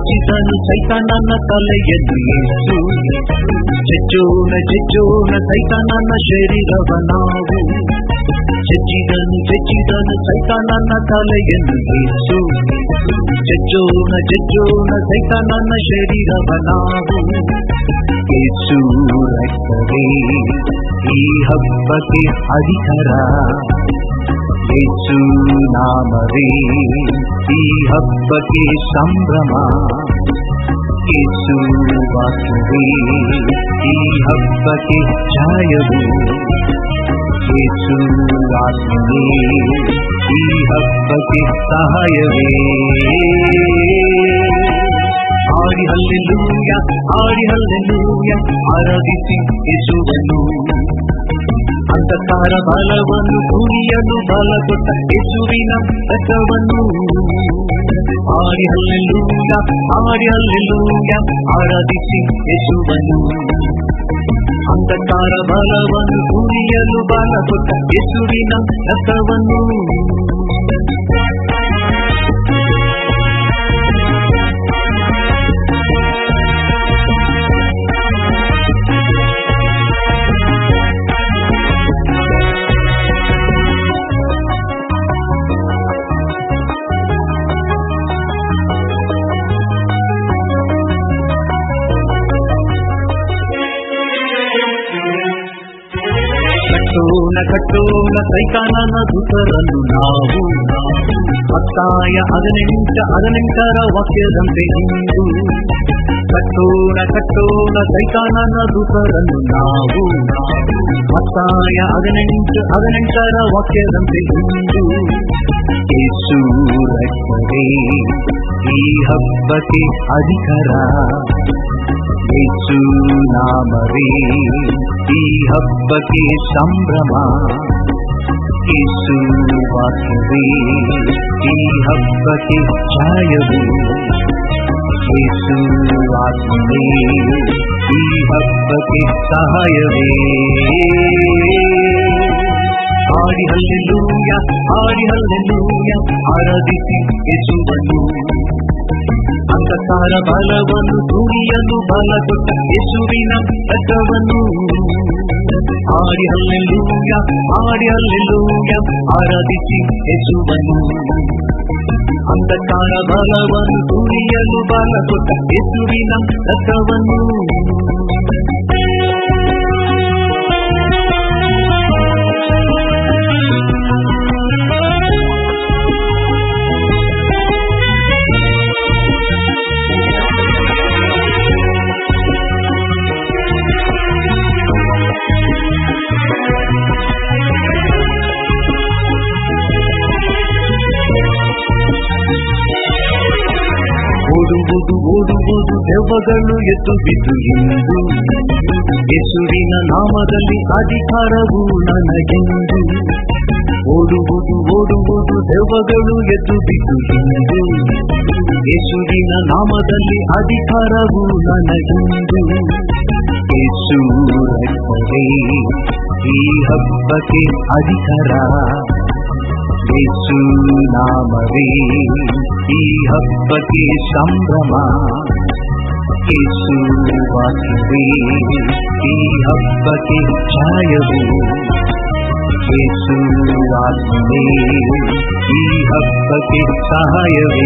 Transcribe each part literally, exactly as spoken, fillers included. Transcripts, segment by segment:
ಜಜ್ಜಿದನು ಸೈತಾನನ ತಲೆಯನ್ನು ಯೇಸು. ಜಜ್ಜೋಣ ಜಜ್ಜೋಣ ಸೈತಾನನ ಶರೀರವ ನಾವು. ಜಜ್ಜಿದನು ಜಜ್ಜಿದನು ಸೈತಾನನ ತಲೆಯನ್ನು ಯೇಸು. ಜಜ್ಜೋಣ ಜಜ್ಜೋಣ ಸೈತಾನನ ಶರೀರವ ನಾವು. ಯೇಸು ರಕ್ತವೇ ಈ ಹಬ್ಬಕ್ಕೆ ಅಧಿಕಾರ. ಯೇಸು ನಾಮವೇ ಈ ಹಬ್ಬಕ್ಕೆ ಸಂಭ್ರಮ. ಯೇಸು ವಾಕ್ಯವೇ ಈ ಹಬ್ಬಕ್ಕೆ ಛಾಯವು. ಯೇಸು ಆತ್ಮವೇ ಈ ಹಬ್ಬಕ್ಕೆ ಸಹಾಯವೇ. ಆಡಿ ಹಲ್ಲೆಲೂಯ ಆಡಿ ಹಲ್ಲೆಲೂಯ ಆರಾಧಿಸಿ ಯೇಸುವನ್ನು. ಅಂಧಕಾರ ಬಲವನ್ನು ತುಳಿಯಲು ಬಲ ಕೊಟ್ಟ ಯೇಸುವಿನ ರಕ್ತವನ್ನು. ಆಡಿ ಹಲ್ಲೆಲೂಯ ಆಡಿ ಹಲ್ಲೆಲೂಯ ಆರಾಧಿಸಿ ಯೇಸುವನ್ನು. ಅಂಧಕಾರ ಬಲವನ್ನು ತುಳಿಯಲು ಬಲ ಕೊಟ್ಟ ಯೇಸುವಿನ ರಕ್ತವನ್ನು. ಕಟ್ಟೋಣ ಕಟ್ಟೋಣ ಸೈತಾನನ ದೂತರನ್ನು ನಾವು. ಮತ್ತಾಯ ಹದಿನೆಂಟ ಹದಿನೆಂಟರ ವಾಕ್ಯದಂತೆ ಇಂದು. ಕಟ್ಟೋಣ ಕಟ್ಟೋಣ ಸೈತಾನನ ದೂತರನ್ನು ನಾವು. ಮತ್ತಾಯ ಹದಿನೆಂಟು ಹದಿನೆಂಟರ ವಾಕ್ಯದಂತೆ ಇಂದು. ಯೇಸು ರಕ್ತವೇ ಈ ಹಬ್ಬಕ್ಕೆ ಅಧಿಕಾರ. ಯೇಸು ನಾಮವೇ ಈ ಹಬ್ಬಕ್ಕೆ ಸಂಭ್ರಮ. ಯೇಸು ವಾಕ್ಯವೇ ಈ ಹಬ್ಬಕ್ಕೆ ಛಾಯವು. ಯೇಸು ಆತ್ಮವೇ ಈ ಹಬ್ಬಕ್ಕೆ ಸಹಾಯವೇ. ಆಡಿ ಹಲ್ಲೆಲೂಯ ಆಡಿ ಹಲ್ಲೆಲೂಯ ಆರಾಧಿಸಿ ಯೇಸುವನ್ನು. ಅಂಧಕಾರ ಬಲವನ್ನು ತುಳಿಯಲು ಬಲ ಕೊಟ್ಟ ಯೇಸುವಿನ ರಕ್ತವನ್ನು. ಆಡಿ ಹಲ್ಲೆಲೂಯ ಆಡಿ ಹಲ್ಲೆಲೂಯ ಆರಾಧಿಸಿ ಯೇಸುವನ್ನು. ಅಂಧಕಾರ ಬಲವನ್ನು ತುಳಿಯಲು ಬಲ ಕೊಟ್ಟ ಯೇಸುವಿನ ರಕ್ತವನ್ನು. ಓಡುವುದು ಓಡುವುದು ದೆವ್ವಗಳು ಎದ್ದು ಬಿದ್ದು ಇಂದು. ಯೇಸುವಿನ ನಾಮದಲ್ಲಿ ಅಧಿಕಾರವು ನನಗೆಂದು. ಓಡುವುದು ಓಡುವುದು ದೆವ್ವಗಳು ಎದ್ದು ಬಿದ್ದು ಇಂದು. ಯೇಸುವಿನ ನಾಮದಲ್ಲಿ ಅಧಿಕಾರವು ನನಗೆಂದು. ಯೇಸು ರಕ್ತವೇ ಈ ಹಬ್ಬಕ್ಕೆ ಅಧಿಕಾರ. ಯೇಸು ನಾಮವೇ ಈ ಹಬ್ಬಕ್ಕೆ ಸಂಭ್ರಮ. ಯೇಸು ವಾಕ್ಯವೇ ಈ ಹಬ್ಬಕ್ಕೆ ಛಾಯವು. ಯೇಸು ಆತ್ಮವೇ ಈ ಹಬ್ಬಕ್ಕೆ ಸಹಾಯವೇ.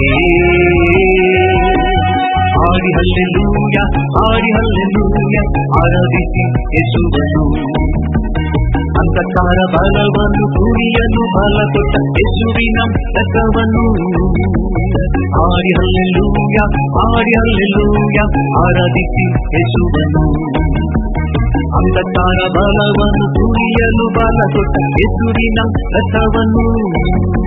ಆಡಿ ಹಲ್ಲೆಲೂಯ ಆಡಿ ಹಲ್ಲೆಲೂಯ ಆರಾಧಿಸಿ ಯೇಸುವನ್ನು. ಅಂಧಕಾರ ಬಲವನ್ನು ತುಳಿಯಲು ಬಲ ಕೊಟ್ಟ ಯೇಸುವಿನ ರಕ್ತವನ್ನು. ಆಡಿ ಹಲ್ಲೆಲೂಯ ಆಡಿ ಹಲ್ಲೆಲೂಯ ಆರಾಧಿಸಿ ಯೇಸುವನ್ನು. ಅಂಧಕಾರ ಬಲವನ್ನು ತುಳಿಯಲು ಬಲ ಕೊಟ್ಟ ಯೇಸುವಿನ ರಕ್ತವನ್ನು.